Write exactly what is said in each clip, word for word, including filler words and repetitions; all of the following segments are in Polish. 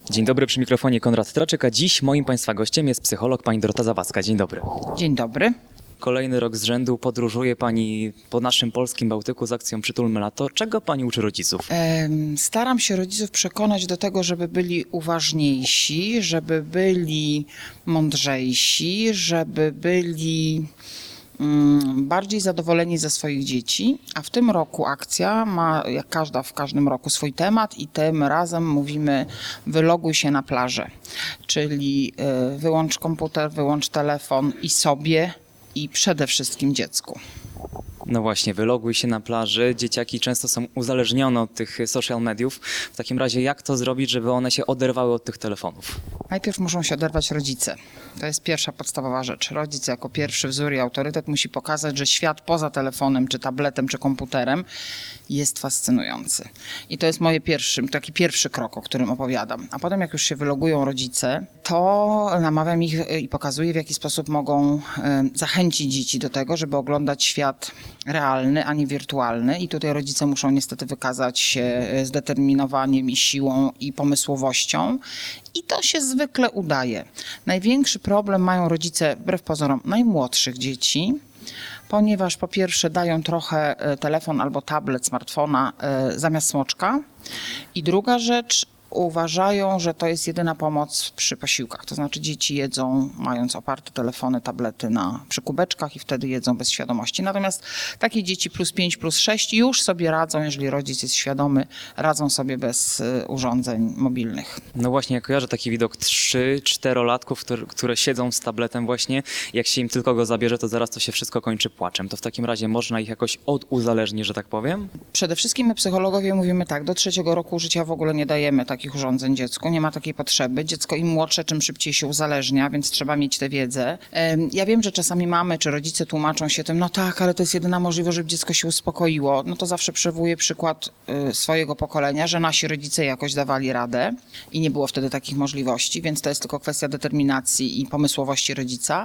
Dzień dobry, przy mikrofonie Konrad Traczyk, a dziś moim Państwa gościem jest psycholog pani Dorota Zawadzka. Dzień dobry. Dzień dobry. Kolejny rok z rzędu podróżuje Pani po naszym polskim Bałtyku z akcją Przytulmy Lato. Czego Pani uczy rodziców? Em, Staram się rodziców przekonać do tego, żeby byli uważniejsi, żeby byli mądrzejsi, żeby byli mm, bardziej zadowoleni ze swoich dzieci. A w tym roku akcja ma, jak każda w każdym roku, swój temat i tym razem mówimy wyloguj się na plażę. Czyli y, wyłącz komputer, wyłącz telefon i sobie, i przede wszystkim dziecku. No właśnie, wyloguj się na plaży. Dzieciaki często są uzależnione od tych social mediów. W takim razie jak to zrobić, żeby one się oderwały od tych telefonów? Najpierw muszą się oderwać rodzice. To jest pierwsza podstawowa rzecz. Rodzic jako pierwszy wzór i autorytet musi pokazać, że świat poza telefonem, czy tabletem, czy komputerem jest fascynujący. I to jest moje pierwszy, taki pierwszy krok, o którym opowiadam. A potem jak już się wylogują rodzice, to namawiam ich i pokazuję, w jaki sposób mogą zachęcić dzieci do tego, żeby oglądać świat realny, a nie wirtualny. I tutaj rodzice muszą niestety wykazać się zdeterminowaniem i siłą i pomysłowością. I to się zwykle udaje. Największy problem mają rodzice, wbrew pozorom, najmłodszych dzieci, ponieważ po pierwsze dają trochę telefon albo tablet, smartfona zamiast smoczka. I druga rzecz, uważają, że to jest jedyna pomoc przy posiłkach. To znaczy dzieci jedzą, mając oparte telefony, tablety na przy kubeczkach i wtedy jedzą bez świadomości. Natomiast takie dzieci plus pięć, plus sześć już sobie radzą, jeżeli rodzic jest świadomy, radzą sobie bez y, urządzeń mobilnych. No właśnie, ja kojarzę taki widok trzy czterolatków, które, które siedzą z tabletem właśnie. Jak się im tylko go zabierze, to zaraz to się wszystko kończy płaczem. To w takim razie można ich jakoś oduzależnić, że tak powiem? Przede wszystkim my psychologowie mówimy tak, do trzeciego roku życia w ogóle nie dajemy takich urządzeń dziecku, nie ma takiej potrzeby. Dziecko im młodsze, czym szybciej się uzależnia, więc trzeba mieć tę wiedzę. Ja wiem, że czasami mamy czy rodzice tłumaczą się tym, no tak, ale to jest jedyna możliwość, żeby dziecko się uspokoiło. No to zawsze przywołuję przykład swojego pokolenia, że nasi rodzice jakoś dawali radę i nie było wtedy takich możliwości, więc to jest tylko kwestia determinacji i pomysłowości rodzica.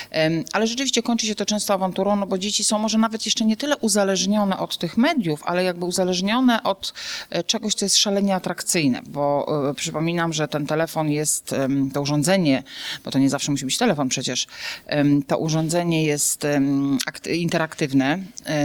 Ale rzeczywiście kończy się to często awanturą, no bo dzieci są może nawet jeszcze nie tyle uzależnione od tych mediów, ale jakby uzależnione od czegoś, co jest szalenie atrakcyjne, bo przypominam, że ten telefon jest, to urządzenie, bo to nie zawsze musi być telefon przecież, to urządzenie jest interaktywne,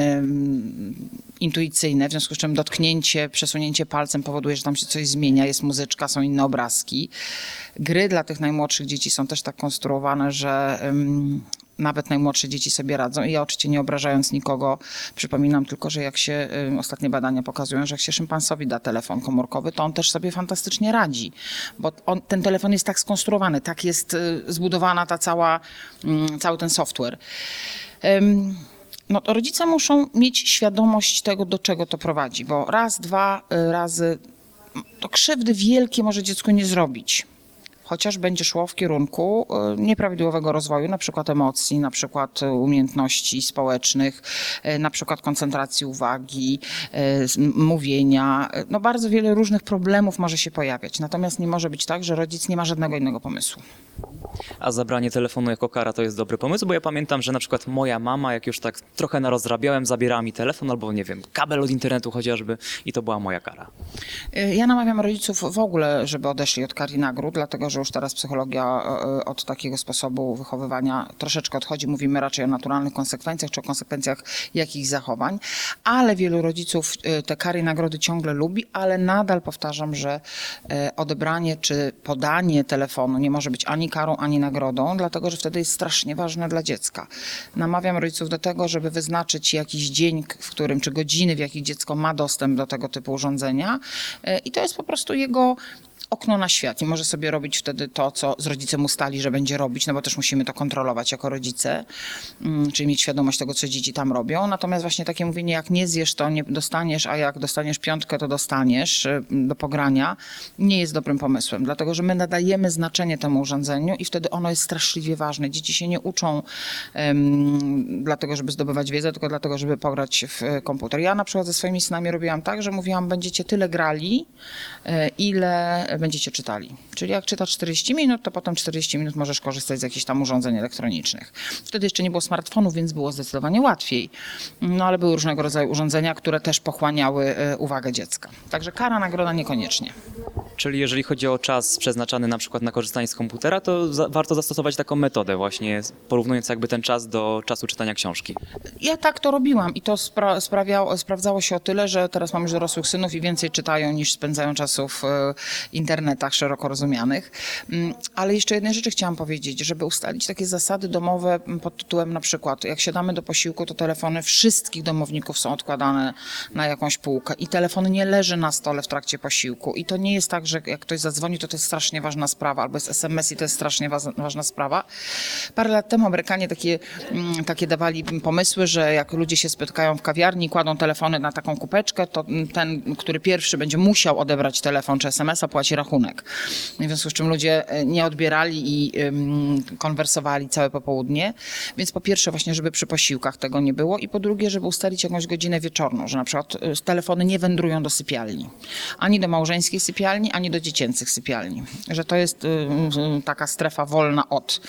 intuicyjne, w związku z czym dotknięcie, przesunięcie palcem powoduje, że tam się coś zmienia, jest muzyczka, są inne obrazki. Gry dla tych najmłodszych dzieci są też tak konstruowane, że nawet najmłodsze dzieci sobie radzą i ja oczywiście nie obrażając nikogo, przypominam tylko, że jak się, y, ostatnie badania pokazują, że jak się szympansowi da telefon komórkowy, to on też sobie fantastycznie radzi, bo on, ten telefon jest tak skonstruowany, tak jest y, zbudowana ta cała, y, cały ten software. Ym, No to rodzice muszą mieć świadomość tego, do czego to prowadzi, bo raz, dwa y, razy to krzywdy wielkie może dziecku nie zrobić. Chociaż będzie szło w kierunku nieprawidłowego rozwoju, na przykład emocji, na przykład umiejętności społecznych, na przykład koncentracji uwagi, mówienia. No bardzo wiele różnych problemów może się pojawiać. Natomiast nie może być tak, że rodzic nie ma żadnego innego pomysłu. A zabranie telefonu jako kara to jest dobry pomysł, bo ja pamiętam, że na przykład moja mama, jak już tak trochę narozrabiałem, zabierała mi telefon albo, nie wiem, kabel od internetu chociażby i to była moja kara. Ja namawiam rodziców w ogóle, żeby odeszli od kar i nagród, dlatego że już teraz psychologia od takiego sposobu wychowywania troszeczkę odchodzi. Mówimy raczej o naturalnych konsekwencjach, czy o konsekwencjach jakichś zachowań, ale wielu rodziców te kary i nagrody ciągle lubi, ale nadal powtarzam, że odebranie czy podanie telefonu nie może być ani karą, ani nagrodą, dlatego że wtedy jest strasznie ważne dla dziecka. Namawiam rodziców do tego, żeby wyznaczyć jakiś dzień, w którym, czy godziny, w jakich dziecko ma dostęp do tego typu urządzenia i to jest po prostu jego okno na świat i może sobie robić wtedy to, co z rodzicem ustali, że będzie robić, no bo też musimy to kontrolować jako rodzice, czyli mieć świadomość tego, co dzieci tam robią. Natomiast właśnie takie mówienie, jak nie zjesz, to nie dostaniesz, a jak dostaniesz piątkę, to dostaniesz do pogrania, nie jest dobrym pomysłem, dlatego że my nadajemy znaczenie temu urządzeniu i wtedy ono jest straszliwie ważne. Dzieci się nie uczą um, dlatego, żeby zdobywać wiedzę, tylko dlatego, żeby pograć w komputer. Ja na przykład ze swoimi synami robiłam tak, że mówiłam, będziecie tyle grali, ile będziecie czytali. Czyli jak czytasz czterdzieści minut, to potem czterdzieści minut możesz korzystać z jakichś tam urządzeń elektronicznych. Wtedy jeszcze nie było smartfonów, więc było zdecydowanie łatwiej. No ale były różnego rodzaju urządzenia, które też pochłaniały uwagę dziecka. Także kara, nagroda niekoniecznie. Czyli jeżeli chodzi o czas przeznaczany na przykład na korzystanie z komputera, to za, warto zastosować taką metodę właśnie, porównując jakby ten czas do czasu czytania książki. Ja tak to robiłam i to spra- sprawiało, sprawdzało się o tyle, że teraz mam już dorosłych synów i więcej czytają niż spędzają czasu w e, internetach szeroko rozumianych. Mm, Ale jeszcze jednej rzeczy chciałam powiedzieć, żeby ustalić takie zasady domowe pod tytułem na przykład, jak siadamy do posiłku, to telefony wszystkich domowników są odkładane na jakąś półkę i telefon nie leży na stole w trakcie posiłku i to nie jest tak, że jak ktoś zadzwoni, to to jest strasznie ważna sprawa, albo jest es em es i to jest strasznie wa- ważna sprawa. Parę lat temu Amerykanie takie, mm, takie dawali pomysły, że jak ludzie się spotkają w kawiarni, kładą telefony na taką kupeczkę, to ten, który pierwszy będzie musiał odebrać telefon czy es emesa, płaci rachunek. W związku z czym ludzie nie odbierali i ym, konwersowali całe popołudnie. Więc po pierwsze właśnie, żeby przy posiłkach tego nie było i po drugie, żeby ustalić jakąś godzinę wieczorną, że na przykład y, telefony nie wędrują do sypialni. Ani do małżeńskiej sypialni, ani do dziecięcych sypialni. Że to jest y, y, taka strefa wolna od.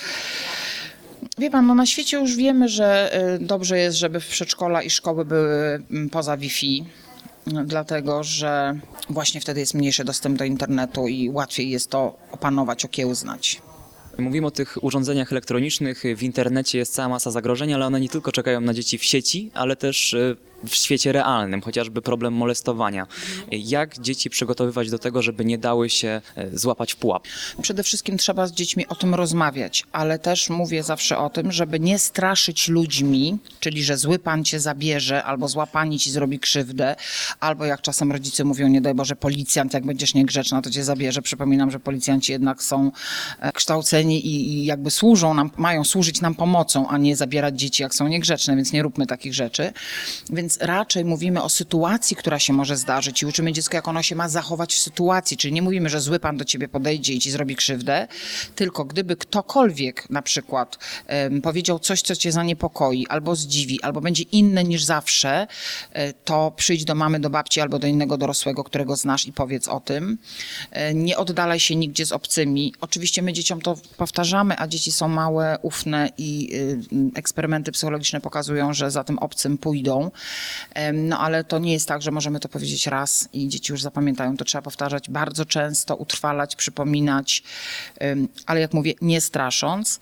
Wie pan, no na świecie już wiemy, że y, dobrze jest, żeby przedszkola i szkoły były y, poza Wi-Fi. Dlatego, że właśnie wtedy jest mniejszy dostęp do internetu i łatwiej jest to opanować, okiełznać. Mówimy o tych urządzeniach elektronicznych, w internecie jest cała masa zagrożeń, ale one nie tylko czekają na dzieci w sieci, ale też y, w świecie realnym, chociażby problem molestowania. Jak dzieci przygotowywać do tego, żeby nie dały się y, złapać w pułap? Przede wszystkim trzeba z dziećmi o tym rozmawiać, ale też mówię zawsze o tym, żeby nie straszyć ludźmi, czyli że zły pan cię zabierze, albo zła pani ci zrobi krzywdę, albo jak czasem rodzice mówią, nie daj Boże, policjant, jak będziesz niegrzeczna, to cię zabierze. Przypominam, że policjanci jednak są e, kształceni i, i jakby służą nam, mają służyć nam pomocą, a nie zabierać dzieci, jak są niegrzeczne, więc nie róbmy takich rzeczy. Więc raczej mówimy o sytuacji, która się może zdarzyć i uczymy dziecko, jak ono się ma zachować w sytuacji, czyli nie mówimy, że zły pan do ciebie podejdzie i ci zrobi krzywdę, tylko gdyby ktokolwiek na przykład um, powiedział coś, co cię zaniepokoi, albo zdziwi, albo będzie inne niż zawsze, e, to przyjdź do mamy, do babci albo do innego dorosłego, którego znasz i powiedz o tym. E, nie oddalaj się nigdzie z obcymi. Oczywiście my dzieciom to powtarzamy, a dzieci są małe, ufne i y, eksperymenty psychologiczne pokazują, że za tym obcym pójdą. No ale to nie jest tak, że możemy to powiedzieć raz i dzieci już zapamiętają. To trzeba powtarzać bardzo często, utrwalać, przypominać, ale jak mówię, nie strasząc.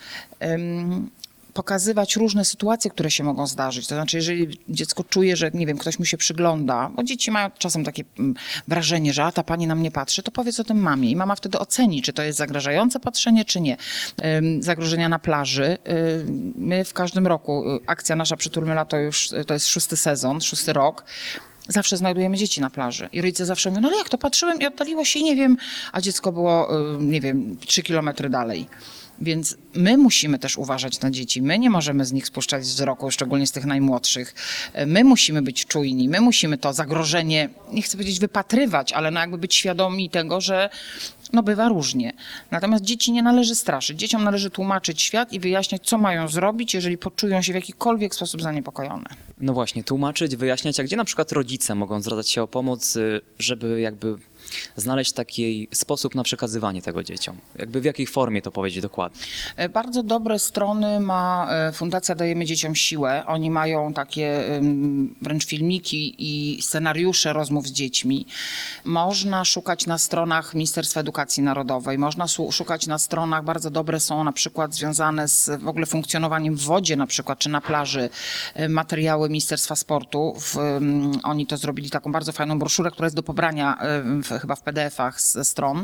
Pokazywać różne sytuacje, które się mogą zdarzyć. To znaczy, jeżeli dziecko czuje, że nie wiem, ktoś mu się przygląda, bo dzieci mają czasem takie wrażenie, że a ta pani na mnie patrzy, to powiedz o tym mamie i mama wtedy oceni, czy to jest zagrażające patrzenie, czy nie. Zagrożenia na plaży. My w każdym roku, akcja nasza Przytulmy Lato już, to jest szósty sezon, szósty rok, zawsze znajdujemy dzieci na plaży. I rodzice zawsze mówią, no ale jak to patrzyłem i oddaliło się i nie wiem, a dziecko było, nie wiem, trzy kilometry dalej. Więc my musimy też uważać na dzieci. My nie możemy z nich spuszczać wzroku, szczególnie z tych najmłodszych. My musimy być czujni, my musimy to zagrożenie, nie chcę powiedzieć wypatrywać, ale no jakby być świadomi tego, że no bywa różnie. Natomiast dzieci nie należy straszyć. Dzieciom należy tłumaczyć świat i wyjaśniać, co mają zrobić, jeżeli poczują się w jakikolwiek sposób zaniepokojone. No właśnie, tłumaczyć, wyjaśniać, a gdzie na przykład rodzice mogą zwracać się o pomoc, y, żeby jakby znaleźć taki sposób na przekazywanie tego dzieciom? Jakby w jakiej formie to powiedzieć dokładnie? Bardzo dobre strony ma Fundacja Dajemy Dzieciom Siłę. Oni mają takie ym, wręcz filmiki i scenariusze rozmów z dziećmi. Można szukać na stronach Ministerstwa Edukacji Narodowej, można su- szukać na stronach, bardzo dobre są na przykład związane z w ogóle funkcjonowaniem w wodzie na przykład, czy na plaży, y, materiały Ministerstwa Sportu. W, ym, oni to zrobili taką bardzo fajną broszurę, która jest do pobrania y, w, chyba w pe de efach ze stron.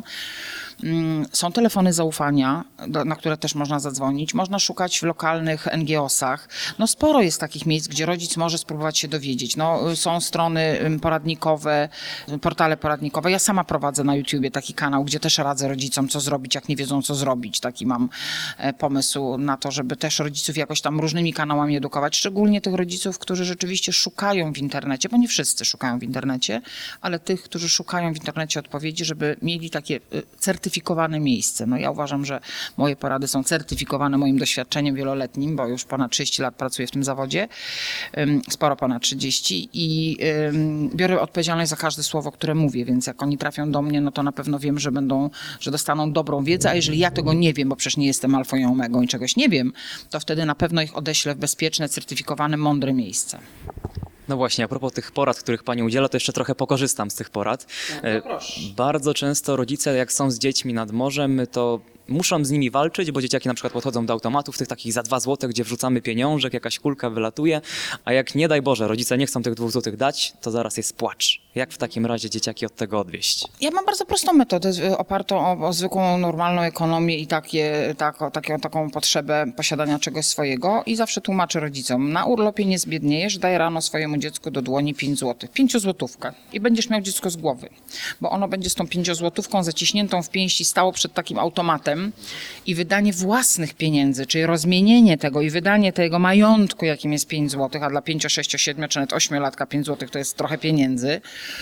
Są telefony zaufania, do, na które też można zadzwonić. Można szukać w lokalnych en gie osach. No sporo jest takich miejsc, gdzie rodzic może spróbować się dowiedzieć. No, są strony poradnikowe, portale poradnikowe. Ja sama prowadzę na YouTubie taki kanał, gdzie też radzę rodzicom, co zrobić, jak nie wiedzą, co zrobić. Taki mam pomysł na to, żeby też rodziców jakoś tam różnymi kanałami edukować. Szczególnie tych rodziców, którzy rzeczywiście szukają w internecie, bo nie wszyscy szukają w internecie, ale tych, którzy szukają w internecie odpowiedzi, żeby mieli takie certyfikowane miejsce. No ja uważam, że moje porady są certyfikowane moim doświadczeniem wieloletnim, bo już ponad trzydzieści lat pracuję w tym zawodzie, sporo ponad trzydzieści i biorę odpowiedzialność za każde słowo, które mówię, więc jak oni trafią do mnie, no to na pewno wiem, że będą, że dostaną dobrą wiedzę, a jeżeli ja tego nie wiem, bo przecież nie jestem alfą i omegą i czegoś nie wiem, to wtedy na pewno ich odeślę w bezpieczne, certyfikowane, mądre miejsce. No właśnie, a propos tych porad, których Pani udziela, to jeszcze trochę pokorzystam z tych porad. E, Bardzo często rodzice, jak są z dziećmi nad morzem, to muszą z nimi walczyć, bo dzieciaki na przykład podchodzą do automatów, tych takich za dwa złote, gdzie wrzucamy pieniążek, jakaś kulka wylatuje, a jak nie daj Boże, rodzice nie chcą tych dwóch złotych dać, to zaraz jest płacz. Jak w takim razie dzieciaki od tego odwieść? Ja mam bardzo prostą metodę y, opartą o, o zwykłą, normalną ekonomię i takie, tak, o, takie, taką potrzebę posiadania czegoś swojego i zawsze tłumaczę rodzicom, na urlopie nie zbiedniejesz, daj rano swojemu dziecku do dłoni pięć złotych, pięciozłotówkę i będziesz miał dziecko z głowy, bo ono będzie z tą pięciozłotówką zaciśniętą w pięści stało przed takim automatem i wydanie własnych pieniędzy, czyli rozmienienie tego i wydanie tego majątku, jakim jest pięć złotych, a dla pięcio, sześcio, siedmiu czy nawet ośmiolatka pięć złotych to jest trochę pieniędzy,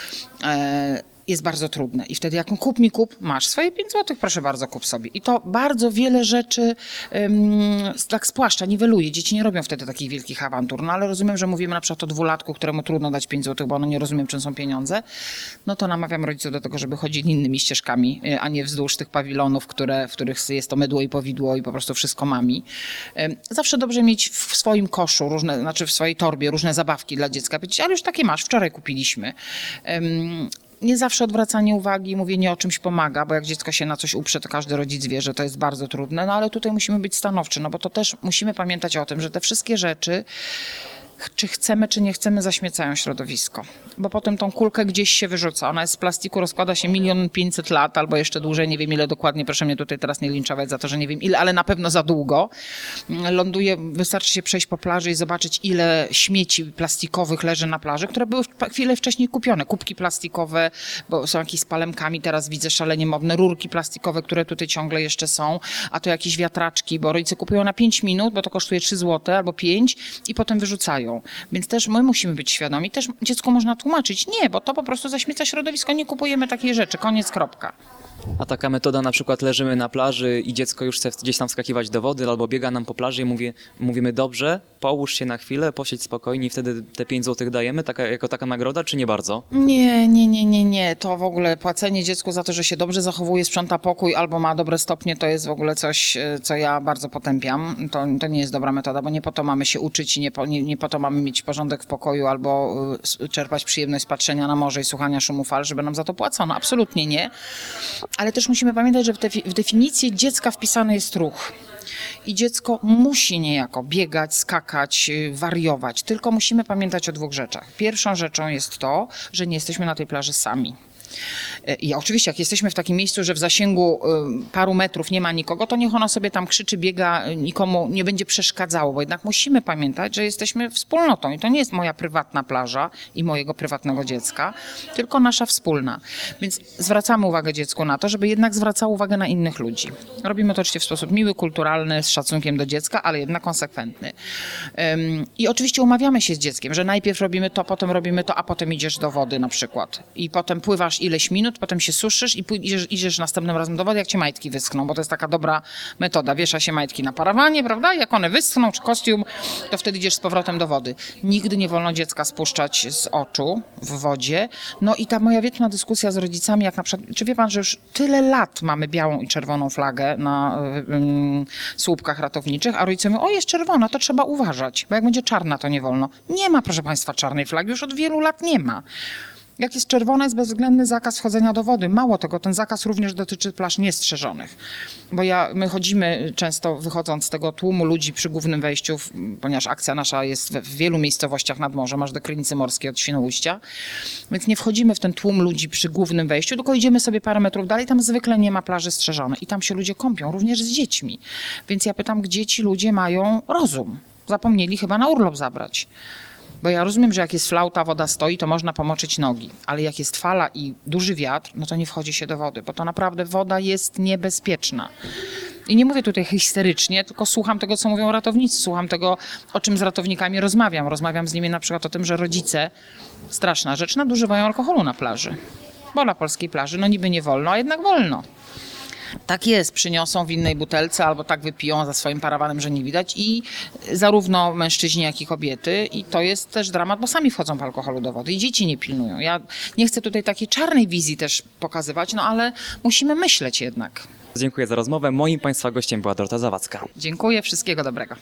e, jest bardzo trudne. I wtedy jak kup mi kup, masz swoje pięć złotych, proszę bardzo, kup sobie. I to bardzo wiele rzeczy um, tak spłaszcza, niweluje. Dzieci nie robią wtedy takich wielkich awantur. No ale rozumiem, że mówimy na przykład o dwulatku, któremu trudno dać pięć złotych, bo ono nie rozumie, czym są pieniądze. No to namawiam rodziców do tego, żeby chodzili innymi ścieżkami, a nie wzdłuż tych pawilonów, które, w których jest to mydło i powidło i po prostu wszystko mami. Um, zawsze dobrze mieć w swoim koszu, różne, znaczy w swojej torbie różne zabawki dla dziecka. Powiedzieć, ale już takie masz, wczoraj kupiliśmy. Um, Nie zawsze odwracanie uwagi, mówienie o czymś pomaga, bo jak dziecko się na coś uprze, to każdy rodzic wie, że to jest bardzo trudne, no ale tutaj musimy być stanowczy, no bo to też musimy pamiętać o tym, że te wszystkie rzeczy, czy chcemy, czy nie chcemy, zaśmiecają środowisko. Bo potem tą kulkę gdzieś się wyrzuca. Ona jest z plastiku, rozkłada się milion pięćset lat albo jeszcze dłużej, nie wiem ile dokładnie, proszę mnie tutaj teraz nie linczować za to, że nie wiem ile, ale na pewno za długo. Ląduje, wystarczy się przejść po plaży i zobaczyć ile śmieci plastikowych leży na plaży, które były chwilę wcześniej kupione. Kubki plastikowe, bo są jakieś z palemkami, teraz widzę szalenie modne, rurki plastikowe, które tutaj ciągle jeszcze są, a to jakieś wiatraczki, bo rodzice kupują na pięć minut, bo to kosztuje trzy złote albo pięć i potem wyrzucają. Więc też my musimy być świadomi. Też dziecku można tłumaczyć, nie, bo to po prostu zaśmieca środowisko, nie kupujemy takiej rzeczy, koniec, kropka. A taka metoda, na przykład leżymy na plaży i dziecko już chce gdzieś tam wskakiwać do wody albo biega nam po plaży i mówi, mówimy dobrze, połóż się na chwilę, posiedź spokojnie i wtedy te pięć złotych dajemy taka, jako taka nagroda, czy nie bardzo? Nie, nie, nie, nie, nie. To w ogóle płacenie dziecku za to, że się dobrze zachowuje, sprząta pokój albo ma dobre stopnie, to jest w ogóle coś, co ja bardzo potępiam. To, to nie jest dobra metoda, bo nie po to mamy się uczyć i nie po, nie, nie po to mamy mieć porządek w pokoju albo y, czerpać przyjemność z patrzenia na morze i słuchania szumu fal, żeby nam za to płacono. Absolutnie nie. Ale też musimy pamiętać, że w, defi- w definicję dziecka wpisany jest ruch. I dziecko musi niejako biegać, skakać, yy, wariować. Tylko musimy pamiętać o dwóch rzeczach. Pierwszą rzeczą jest to, że nie jesteśmy na tej plaży sami. I oczywiście, jak jesteśmy w takim miejscu, że w zasięgu paru metrów nie ma nikogo, to niech ona sobie tam krzyczy, biega, nikomu nie będzie przeszkadzało, bo jednak musimy pamiętać, że jesteśmy wspólnotą i to nie jest moja prywatna plaża i mojego prywatnego dziecka, tylko nasza wspólna. Więc zwracamy uwagę dziecku na to, żeby jednak zwracało uwagę na innych ludzi. Robimy to oczywiście w sposób miły, kulturalny, z szacunkiem do dziecka, ale jednak konsekwentny. I oczywiście umawiamy się z dzieckiem, że najpierw robimy to, potem robimy to, a potem idziesz do wody na przykład. I potem pływasz ileś minut, potem się suszysz i pójdziesz, idziesz następnym razem do wody, jak cię majtki wyschną, bo to jest taka dobra metoda. Wiesza się majtki na parawanie, prawda? Jak one wyschną, czy kostium, to wtedy idziesz z powrotem do wody. Nigdy nie wolno dziecka spuszczać z oczu w wodzie. No i ta moja wieczna dyskusja z rodzicami, jak na przykład, czy wie pan, że już tyle lat mamy białą i czerwoną flagę na ym, słupkach ratowniczych, a rodzice mówią, o jest czerwona, to trzeba uważać, bo jak będzie czarna, to nie wolno. Nie ma, proszę państwa, czarnej flagi, już od wielu lat nie ma. Jak jest czerwona, jest bezwzględny zakaz wchodzenia do wody. Mało tego, ten zakaz również dotyczy plaż niestrzeżonych. Bo ja, my chodzimy często, wychodząc z tego tłumu ludzi przy głównym wejściu, ponieważ akcja nasza jest w wielu miejscowościach nad morzem, aż do Krynicy Morskiej od Świnoujścia. Więc nie wchodzimy w ten tłum ludzi przy głównym wejściu, tylko idziemy sobie parę metrów dalej, tam zwykle nie ma plaży strzeżonej. I tam się ludzie kąpią, również z dziećmi. Więc ja pytam, gdzie ci ludzie mają rozum? Zapomnieli chyba na urlop zabrać. Bo ja rozumiem, że jak jest flauta, woda stoi, to można pomoczyć nogi. Ale jak jest fala i duży wiatr, no to nie wchodzi się do wody, bo to naprawdę woda jest niebezpieczna. I nie mówię tutaj histerycznie, tylko słucham tego, co mówią ratownicy, słucham tego, o czym z ratownikami rozmawiam. Rozmawiam z nimi na przykład o tym, że rodzice, straszna rzecz, nadużywają alkoholu na plaży. Bo na polskiej plaży, no niby nie wolno, a jednak wolno. Tak jest, przyniosą w innej butelce albo tak wypiją za swoim parawanem, że nie widać i zarówno mężczyźni, jak i kobiety i to jest też dramat, bo sami wchodzą w alkoholu do wody i dzieci nie pilnują. Ja nie chcę tutaj takiej czarnej wizji też pokazywać, no ale musimy myśleć jednak. Dziękuję za rozmowę. Moim Państwa gościem była Dorota Zawadzka. Dziękuję, wszystkiego dobrego.